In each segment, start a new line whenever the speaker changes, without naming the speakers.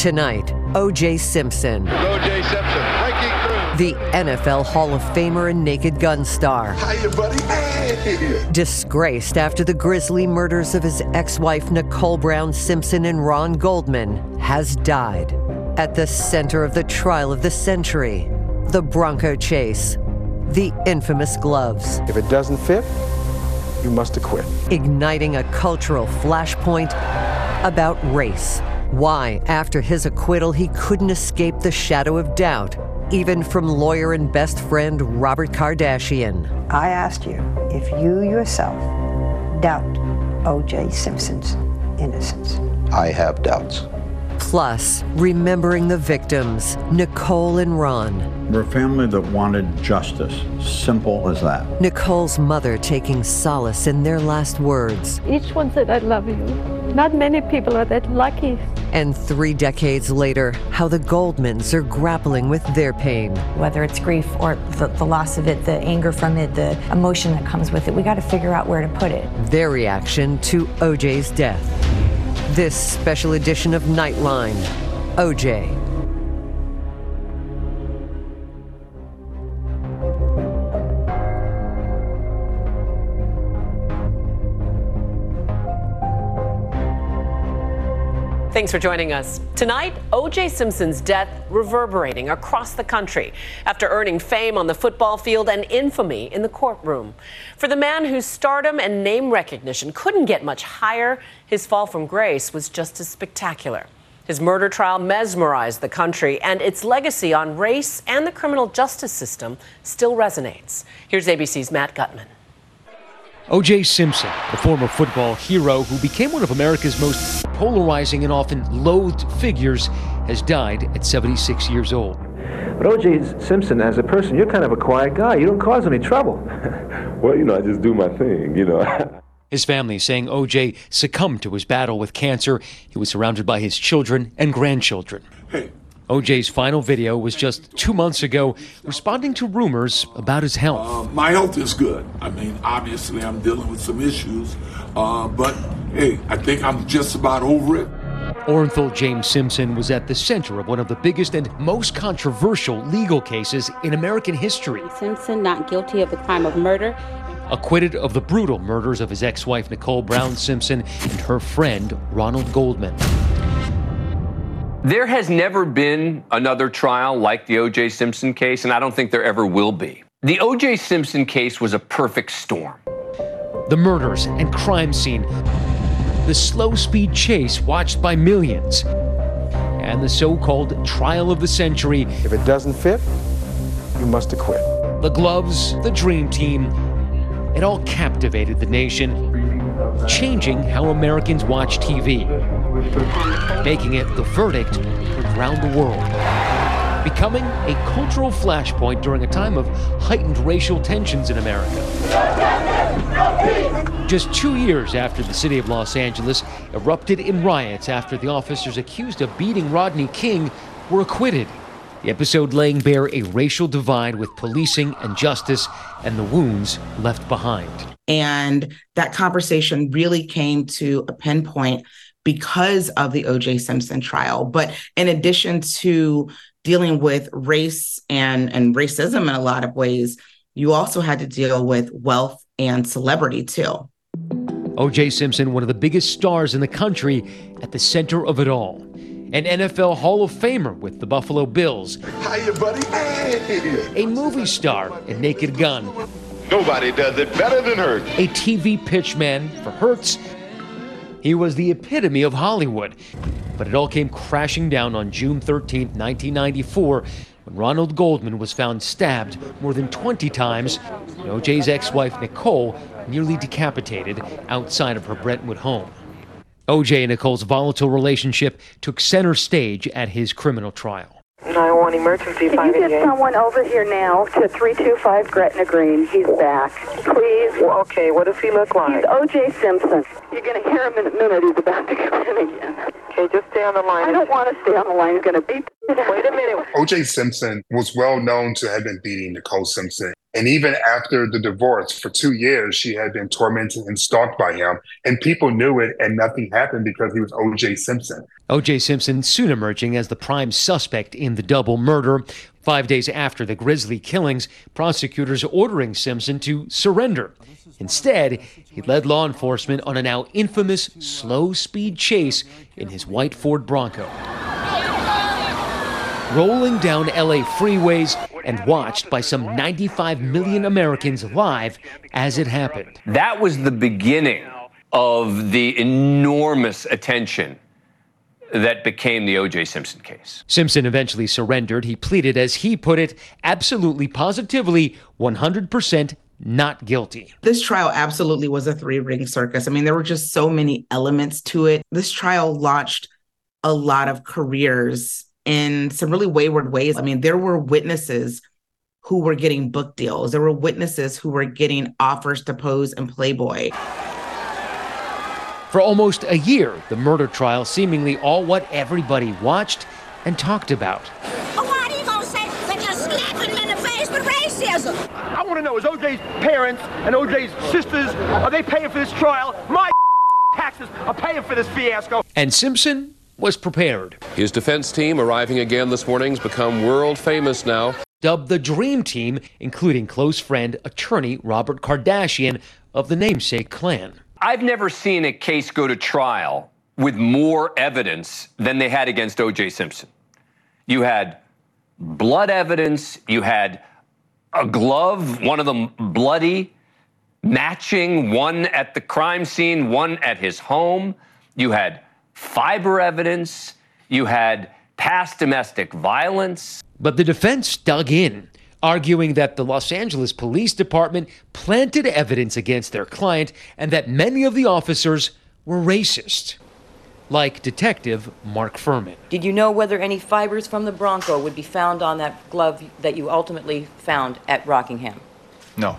Tonight, O.J. Simpson.
O.J. Simpson breaking through.
The NFL Hall of Famer and Naked Gun star.
Hiya, buddy. Hey.
Disgraced after the grisly murders of his ex-wife Nicole Brown Simpson and Ron Goldman, has died. At the center of the trial of the century, the Bronco chase, the infamous gloves.
If it doesn't fit, you must acquit.
Igniting a cultural flashpoint about race. Why, after his acquittal, he couldn't escape the shadow of doubt, even from lawyer and best friend Robert Kardashian.
I asked you if you yourself doubt O.J. Simpson's innocence.
I have doubts.
Plus, remembering the victims, Nicole and Ron.
We're a family that wanted justice. Simple as that.
Nicole's mother taking solace in their last words.
Each one said, I love you. Not many people are that lucky.
And 3 decades later, how the Goldmans are grappling with their pain.
Whether it's grief or the loss of it, the anger from it, the emotion that comes with it, we got to figure out where to put it.
Their reaction to O.J.'s death. This special edition of Nightline, O.J.
Thanks for joining us. Tonight, O.J. Simpson's death reverberating across the country after earning fame on the football field and infamy in the courtroom. For the man whose stardom and name recognition couldn't get much higher, his fall from grace was just as spectacular. His murder trial mesmerized the country, and its legacy on race and the criminal justice system still resonates. Here's ABC's Matt Gutman.
O.J. Simpson, the former football hero who became one of America's most polarizing and often loathed figures, has died at 76 years old.
But O.J. Simpson, as a person, you're kind of a quiet guy. You don't cause any trouble.
Well, I just do my thing,
His family saying O.J. succumbed to his battle with cancer. He was surrounded by his children and grandchildren.
Hey.
O.J.'s final video was just 2 months ago, responding to rumors about his health.
My health is good. Obviously I'm dealing with some issues, but hey, I think I'm just about over it.
Orenthal James Simpson was at the center of one of the biggest and most controversial legal cases in American history.
Simpson not guilty of the crime of murder.
Acquitted of the brutal murders of his ex-wife Nicole Brown Simpson and her friend Ronald Goldman.
There has never been another trial like the O.J. Simpson case, and I don't think there ever will be. The O.J. Simpson case was a perfect storm.
The murders and crime scene, the slow-speed chase watched by millions, and the so-called trial of the century.
If it doesn't fit, you must acquit.
The gloves, the dream team, it all captivated the nation, changing how Americans watch TV, making it the verdict around the world, becoming a cultural flashpoint during a time of heightened racial tensions in America. Just 2 years after the city of Los Angeles erupted in riots after the officers accused of beating Rodney King were acquitted. The episode laying bare a racial divide with policing and justice and the wounds left behind.
And that conversation really came to a pinpoint because of the O.J. Simpson trial. But in addition to dealing with race and racism in a lot of ways, you also had to deal with wealth and celebrity too.
O.J. Simpson, one of the biggest stars in the country, at the center of it all. An NFL Hall of Famer with the Buffalo Bills.
Hiya, buddy. Hey.
A movie star in Naked Gun.
Nobody does it better than Hertz.
A TV pitchman for Hertz. He was the epitome of Hollywood. But it all came crashing down on June 13, 1994, when Ronald Goldman was found stabbed more than 20 times and O.J.'s ex-wife Nicole nearly decapitated outside of her Brentwood home. O.J. and Nicole's volatile relationship took center stage at his criminal trial.
911 emergency.
Can you get someone over here now to 325 Gretna Green? He's back. Please.
Well, okay, what does he look like?
He's O.J. Simpson. You're going to hear him in a minute. He's about to come in again.
Okay, just stay on the line.
I don't want to stay on the line. He's going to beat.
Wait a minute.
O.J. Simpson was well known to have been beating Nicole Simpson
And even after the divorce, for 2 years, she had been tormented and stalked by him. And people knew it, and nothing happened because he was O.J. Simpson.
O.J. Simpson soon emerging as the prime suspect in the double murder. 5 days after the grisly killings, prosecutors ordering Simpson to surrender. Instead, he led law enforcement on a now infamous slow-speed chase in his white Ford Bronco, rolling down L.A. freeways and watched by some 95 million Americans live as it happened.
That was the beginning of the enormous attention that became the O.J. Simpson case.
Simpson eventually surrendered. He pleaded, as he put it, absolutely, positively, 100% not guilty.
This trial absolutely was a three-ring circus. I mean, there were just so many elements to it. This trial launched a lot of careers in some really wayward ways. I mean, there were witnesses who were getting book deals. There were witnesses who were getting offers to pose in Playboy.
For almost a year, the murder trial seemingly all what everybody watched and talked about.
Well, what are you going to say? They're just slapping him in the face with racism.
I want to know, is O.J.'s parents and O.J.'s sisters, are they paying for this trial? My taxes are paying for this fiasco.
And Simpson was prepared.
His defense team, arriving again this morning, has become world famous now.
Dubbed the Dream Team, including close friend, attorney Robert Kardashian of the namesake clan.
I've never seen a case go to trial with more evidence than they had against O.J. Simpson. You had blood evidence, you had a glove, one of them bloody, matching, one at the crime scene, one at his home. You had fiber evidence, you had past domestic violence.
But the defense dug in, arguing that the Los Angeles Police Department planted evidence against their client and that many of the officers were racist, like Detective Mark Furman.
Did you know whether any fibers from the Bronco would be found on that glove that you ultimately found at Rockingham?
No.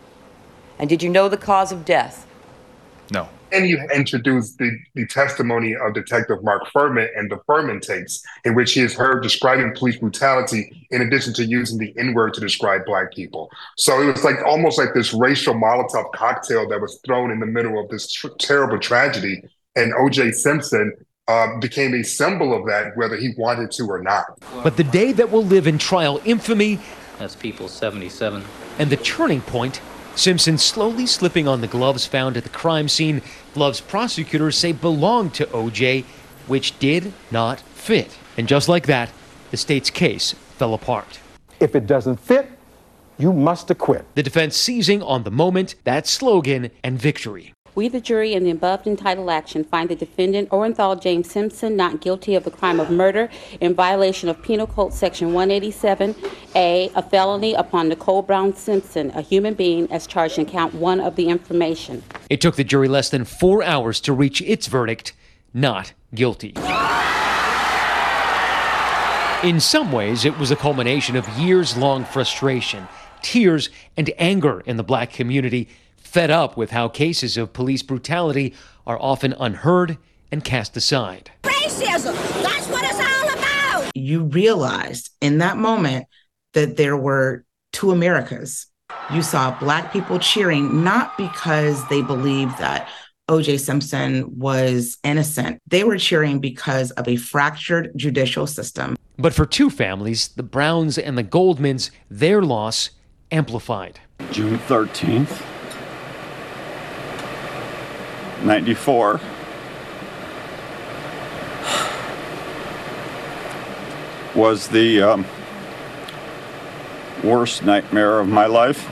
And did you know the cause of death?
No.
And you introduced the testimony of Detective Mark Furman and the Furman tapes, in which he is heard describing police brutality in addition to using the N-word to describe Black people. So it was like almost like this racial Molotov cocktail that was thrown in the middle of this terrible tragedy. And O.J. Simpson became a symbol of that, whether he wanted to or not.
But the day that will live in trial infamy,
that's People 77,
and the turning point, Simpson slowly slipping on the gloves found at the crime scene, gloves prosecutors say belonged to O.J., which did not fit. And just like that, the state's case fell apart.
If it doesn't fit, you must acquit.
The defense seizing on the moment, that slogan, and victory.
We, the jury, in the above entitled action, find the defendant, Orenthal James Simpson, not guilty of the crime of murder in violation of Penal Code Section 187A, a felony upon Nicole Brown Simpson, a human being, as charged in count 1 of the information.
It took the jury less than 4 hours to reach its verdict, not guilty. In some ways, it was a culmination of years-long frustration, tears, and anger in the Black community, fed up with how cases of police brutality are often unheard and cast aside.
Racism, that's what it's all about.
You realized in that moment that there were two Americas. You saw Black people cheering, not because they believed that O.J. Simpson was innocent. They were cheering because of a fractured judicial system.
But for two families, the Browns and the Goldmans, their loss amplified.
June 13th. 94. Was the worst nightmare of my life.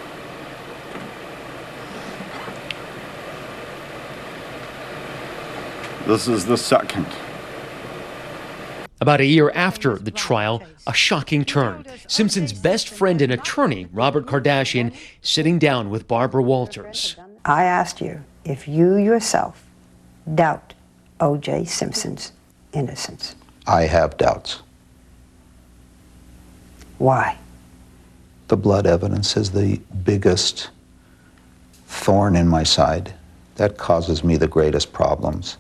This is the second.
About a year after the trial, a shocking turn. Simpson's best friend and attorney, Robert Kardashian, sitting down with Barbara Walters.
I asked you if you yourself doubt O.J. Simpson's innocence.
I have doubts.
Why?
The blood evidence is the biggest thorn in my side. That causes me the greatest problems.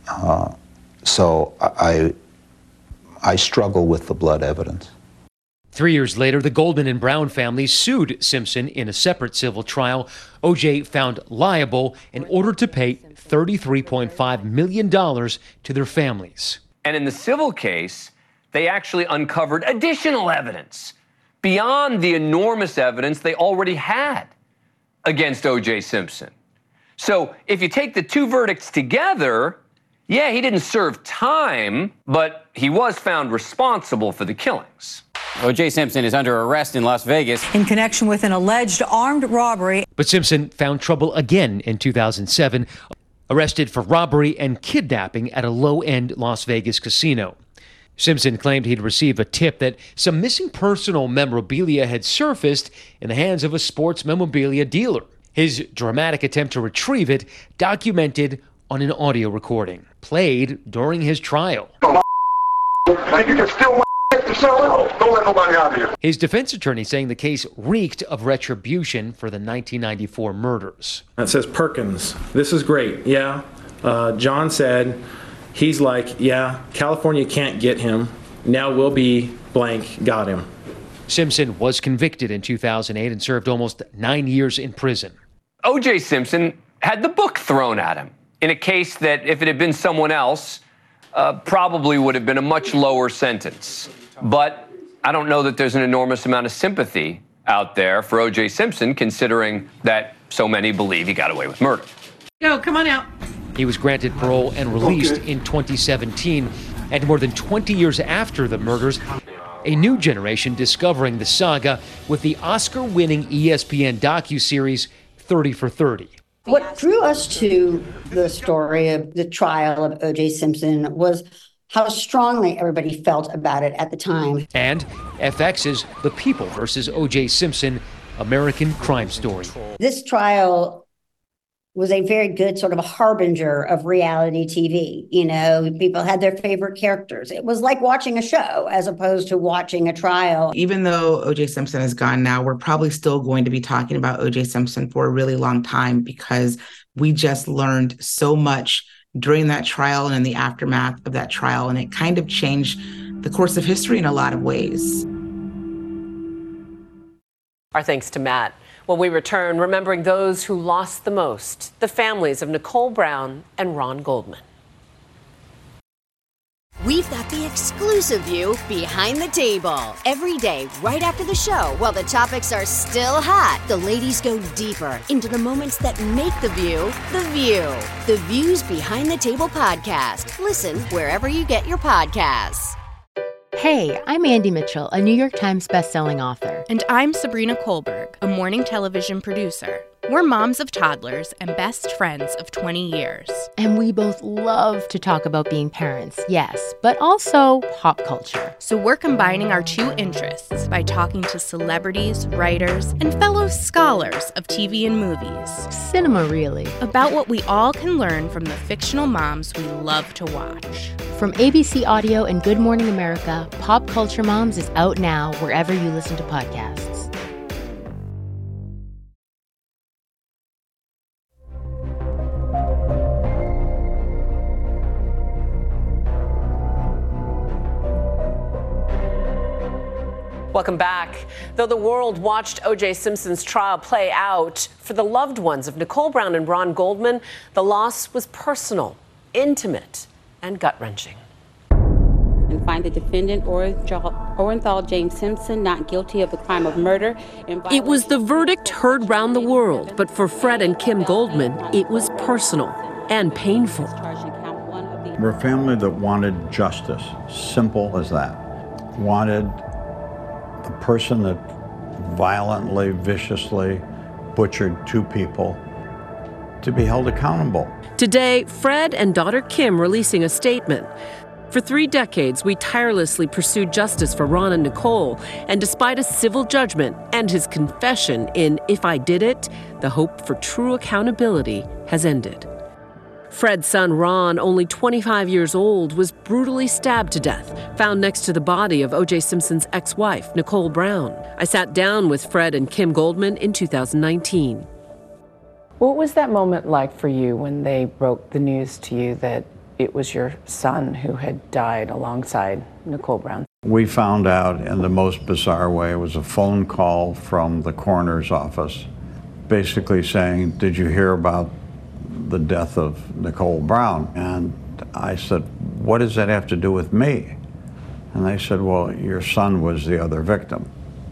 So I struggle with the blood evidence.
3 years later, the Goldman and Brown families sued Simpson in a separate civil trial. O.J. found liable and ordered to pay $33.5 million to their families.
And in the civil case, they actually uncovered additional evidence beyond the enormous evidence they already had against O.J. Simpson. So if you take the two verdicts together, yeah, he didn't serve time, but he was found responsible for the killings.
O.J. Simpson is under arrest in Las Vegas
in connection with an alleged armed robbery.
But Simpson found trouble again in 2007, arrested for robbery and kidnapping at a low-end Las Vegas casino. Simpson claimed he'd received a tip that some missing personal memorabilia had surfaced in the hands of a sports memorabilia dealer. His dramatic attempt to retrieve it documented on an audio recording, played during his trial.
Like you can steal my to sell it. Don't let nobody out of here.
His defense attorney saying the case reeked of retribution for the 1994 murders.
It says Perkins. This is great. Yeah. John said, he's like, yeah, California can't get him. Now we'll be blank, got him.
Simpson was convicted in 2008 and served almost 9 years in prison.
O.J. Simpson had the book thrown at him in a case that, if it had been someone else, probably would have been a much lower sentence. But I don't know that there's an enormous amount of sympathy out there for O.J. Simpson, considering that so many believe he got away with murder.
Go, come on out.
He was granted parole and released in 2017. And more than 20 years after the murders, a new generation discovering the saga with the Oscar-winning ESPN docuseries 30 for 30.
What drew us to the story of the trial of O.J. Simpson was how strongly everybody felt about it at the time.
And FX's The People versus O.J. Simpson, American Crime Story.
This trial was a very good sort of a harbinger of reality TV. You know, people had their favorite characters. It was like watching a show as opposed to watching a trial.
Even though O.J. Simpson is gone now, we're probably still going to be talking about O.J. Simpson for a really long time because we just learned so much during that trial and in the aftermath of that trial. And it kind of changed the course of history in a lot of ways.
Our thanks to Matt. When we return, remembering those who lost the most, the families of Nicole Brown and Ron Goldman.
We've got the exclusive view behind the table. Every day, right after the show, while the topics are still hot, the ladies go deeper into the moments that make the View the View. The Views Behind the Table podcast. Listen wherever you get your podcasts.
Hey, I'm Andy Mitchell, a New York Times bestselling author.
And I'm Sabrina Kohlberg, a morning television producer. We're moms of toddlers and best friends of 20 years.
And we both love to talk about being parents, yes, but also pop culture.
So we're combining our two interests by talking to celebrities, writers, and fellow scholars of TV and movies.
Cinema, really.
About what we all can learn from the fictional moms we love to watch.
From ABC Audio and Good Morning America, Pop Culture Moms is out now wherever you listen to podcasts.
Welcome back. Though the world watched O.J. Simpson's trial play out, for the loved ones of Nicole Brown and Ron Goldman, the loss was personal, intimate, and gut-wrenching.
And find the defendant, Orenthal James Simpson, not guilty of the crime of murder.
It was the verdict heard round the world, but for Fred and Kim Goldman, it was personal and painful.
We're a family that wanted justice, simple as that. Wanted the person that violently, viciously butchered two people to be held accountable.
Today, Fred and daughter Kim releasing a statement. For 3 decades, we tirelessly pursued justice for Ron and Nicole, and despite a civil judgment and his confession in If I Did It, the hope for true accountability has ended. Fred's son, Ron, only 25 years old, was brutally stabbed to death, found next to the body of O.J. Simpson's ex-wife, Nicole Brown. I sat down with Fred and Kim Goldman in 2019.
What was that moment like for you when they broke the news to you that it was your son who had died alongside Nicole Brown?
We found out in the most bizarre way. It was a phone call from the coroner's office basically saying, "Did you hear about the death of Nicole Brown?" And I said, "What does that have to do with me?" And they said, "Well, your son was the other victim."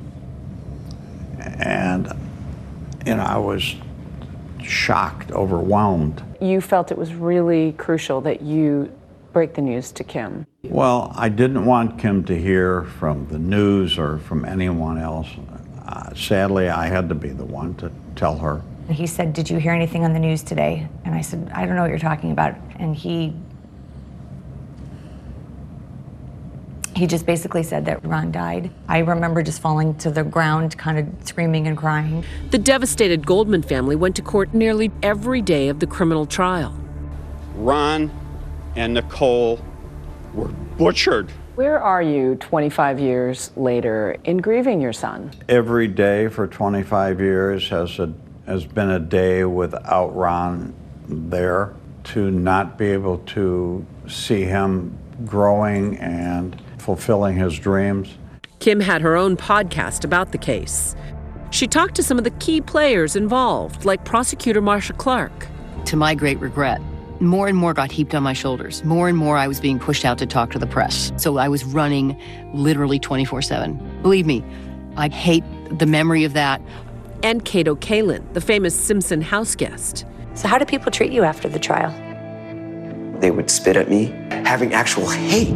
And, I was shocked, overwhelmed.
You felt it was really crucial that you break the news to Kim.
Well, I didn't want Kim to hear from the news or from anyone else. Sadly, I had to be the one to tell her.
He said, "Did you hear anything on the news today?" And I said, "I don't know what you're talking about." And he just basically said that Ron died. I remember just falling to the ground, kind of screaming and crying.
The devastated Goldman family went to court nearly every day of the criminal trial.
Ron and Nicole were butchered.
Where are you 25 years later in grieving your son?
Every day for 25 years has been a day without Ron there. To not be able to see him growing and fulfilling his dreams.
Kim had her own podcast about the case. She talked to some of the key players involved, like prosecutor Marsha Clark.
To my great regret, more and more got heaped on my shoulders. More and more I was being pushed out to talk to the press. So I was running literally 24/7. Believe me, I hate the memory of that.
And Kato Kaelin, the famous Simpson house guest.
So how do people treat you after the trial?
They would spit at me, having actual hate.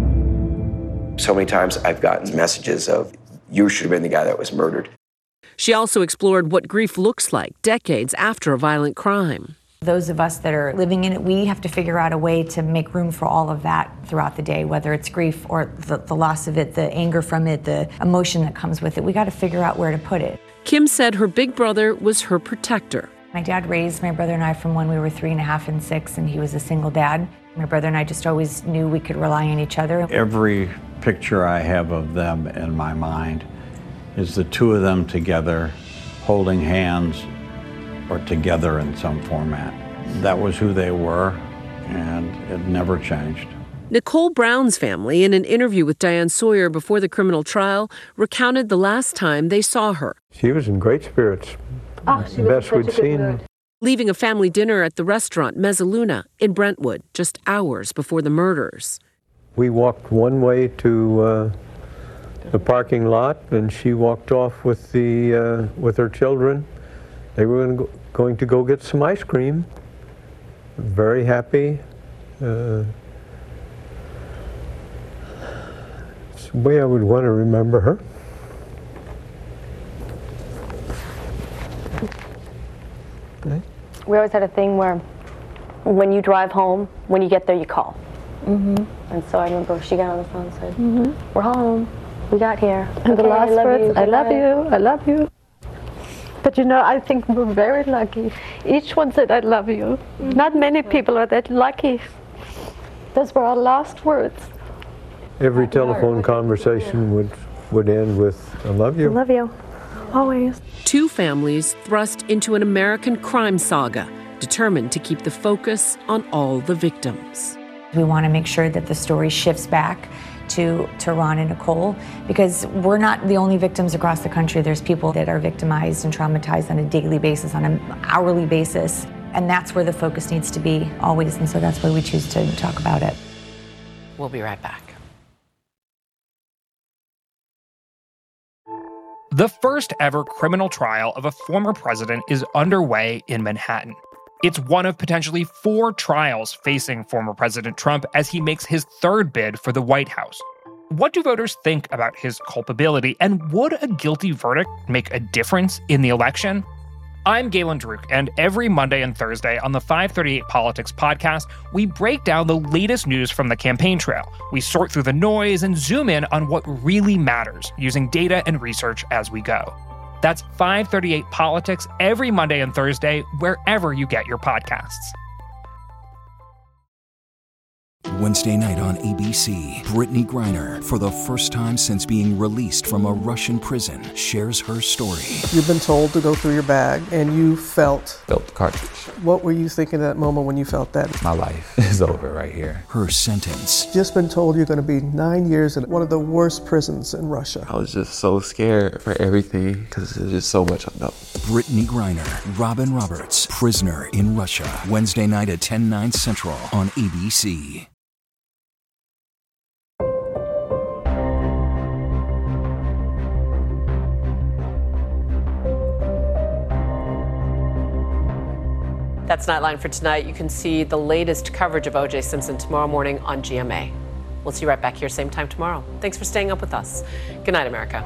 So many times I've gotten messages of, "You should have been the guy that was murdered."
She also explored what grief looks like decades after a violent crime.
Those of us that are living in it, we have to figure out a way to make room for all of that throughout the day, whether it's grief or the loss of it, the anger from it, the emotion that comes with it. We got to figure out where to put it.
Kim said her big brother was her protector.
My dad raised my brother and I from when we were 3.5 and 6, and he was a single dad. My brother and I just always knew we could rely on each other.
Every picture I have of them in my mind is the two of them together, holding hands or together in some format. That was who they were, and it never changed.
Nicole Brown's family, in an interview with Diane Sawyer before the criminal trial, recounted the last time they saw her.
She was in great spirits. The best we'd seen.
Leaving a family dinner at the restaurant Mezzaluna in Brentwood just hours before the murders.
We walked one way to the parking lot, and she walked off with her children. They were going to go get some ice cream. Very happy. It's the way I would want to remember her.
We always had a thing where when you drive home, when you get there, you call. And so I remember she got on the phone and said, "We're home. We got here."
And the
"Okay,
last words,
you.
"I love
Goodbye."
you, I love you. But I think we're very lucky. Each one said, "I love you." Not many people are that lucky. Those were our last words.
Every telephone conversation would end with, "I love you."
I love you, always.
Two families thrust into an American crime saga, determined to keep the focus on all the victims.
We want to make sure that the story shifts back to Ron and Nicole, because we're not the only victims across the country. There's people that are victimized and traumatized on a daily basis, on an hourly basis, and that's where the focus needs to be always, and so that's why we choose to talk about it.
We'll be right back.
The first ever criminal trial of a former president is underway in Manhattan. It's one of potentially 4 trials facing former President Trump as he makes his third bid for the White House. What do voters think about his culpability, and would a guilty verdict make a difference in the election? I'm Galen Druk, and every Monday and Thursday on the 538 Politics podcast, we break down the latest news from the campaign trail. We sort through the noise and zoom in on what really matters, using data and research as we go. That's 538 Politics every Monday and Thursday, wherever you get your podcasts.
Wednesday night on ABC, Brittany Griner, for the first time since being released from a Russian prison, shares her story.
You've been told to go through your bag, and you felt
the cartridge.
What were you thinking at that moment when you felt that?
My life is over right here.
Her sentence.
Just been told you're going to be 9 years in one of the worst prisons in Russia.
I was just so scared for everything because there's just so much unknown.
Brittany Griner, Robin Roberts, Prisoner in Russia. Wednesday night at 10/9 Central on ABC.
That's Nightline for tonight. You can see the latest coverage of O.J. Simpson tomorrow morning on GMA. We'll see you right back here same time tomorrow. Thanks for staying up with us. Good night, America.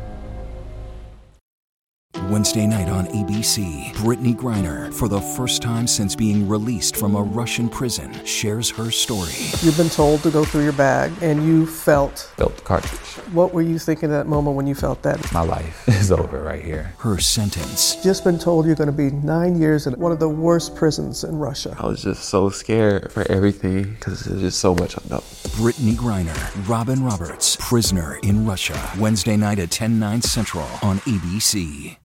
Wednesday night on ABC, Brittany Griner, for the first time since being released from a Russian prison, shares her story.
You've been told to go through your bag, and you felt
the cartridge.
What were you thinking at that moment when you felt that?
My life is over right here.
Her sentence.
Just been told you're going to be 9 years in one of the worst prisons in Russia.
I was just so scared for everything because there's just so much unknown.
Brittany Griner, Robin Roberts, Prisoner in Russia. Wednesday night at 10/9 Central on ABC.